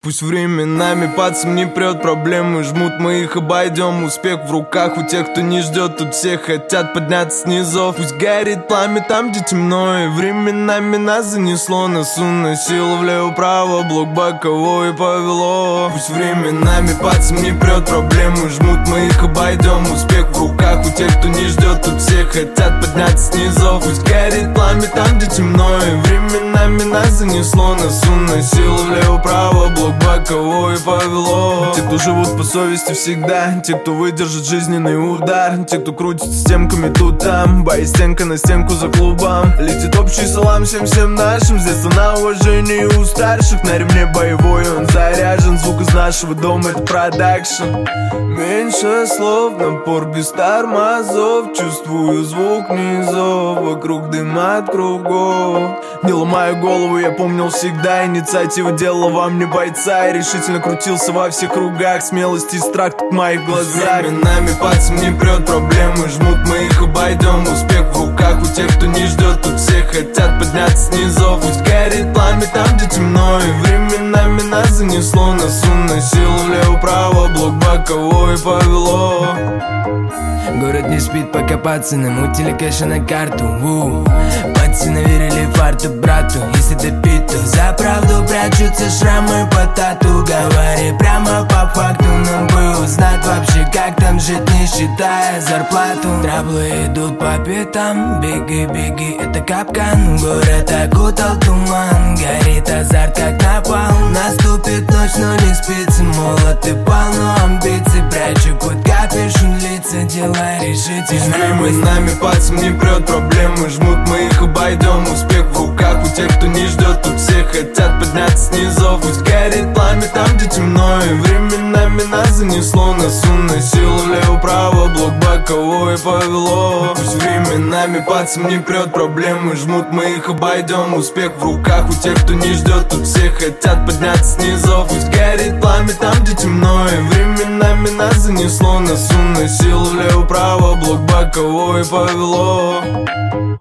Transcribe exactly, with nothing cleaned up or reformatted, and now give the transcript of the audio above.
Пусть временами пацан не прет, проблемы жмут, мы их обойдем. Успех в руках у тех, кто не ждет, тут все хотят подняться с низов. Пусть горит пламя там, где темно, и временами нас занесло. Носу носило влево-право, блок боковой повело. Пусть временами пацан не прет, проблемы жмут, мы их обойдем. Успех в руках у тех, кто не ждет, тут все хотят подняться с низов. Пусть горит пламя там, где темно, и временами нас занесло. Носу носило влево-право, блок боковой повело. Те, кто живут по совести всегда, те, кто выдержит жизненный удар, те, кто крутит стенками тут-там, боясь стенка на стенку за клубом. Летит общий салам всем-всем нашим, здесь на уважении у старших. На ремне боевой он заряжен, звук из нашего дома — это продакшн. Меньше слов, напор без тормозов, чувствую звук низов, вокруг дым от кругов. Не ломаю голову, я помнил всегда, инициатива делала во мне бойца. Я решительно крутился во всех кругах, смелость и страх тут в моих глазах. Временами пацан не прет, проблемы жмут, мы их обойдем. Успех в руках у тех, кто не ждет, тут все хотят подняться с низов. Пусть горит пламя там, где темно, и временами нас занесло. Носу носило влево-право, блок боковой повело. Город не спит, пока пацаны мутили кэша на карту. У-у. Пацаны верили фарту брату, если допить, то за правду прячутся шрамы по тату. Говори прямо по факту, нам бы узнать вообще, как там жить, не считая зарплату. Траблы идут по пятам, беги, беги, это капкан. Город окутал туман, горит азарт, как напал. Наступит ночь, но не спится, молод и полно амбиций. Прячу под капюшон лица, дела решительно. Временами пацан не прет, проблемы жмут, мы их обойдем. Успех в руках у тех, кто не ждет, тут все хотят подняться с низов. Пусть горит пламя там, где темно, и временами нас занесло. Носу носило влево-право, блок боковой повело. Пусть временами пацан не прет, проблемы жмут, мы их обойдем. Успех в руках у тех, кто не ждет, тут все хотят подняться с низов. Пусть горит пламя там, где темно, и временами нас занесло. Носу носило влево-право, блок боковой повело.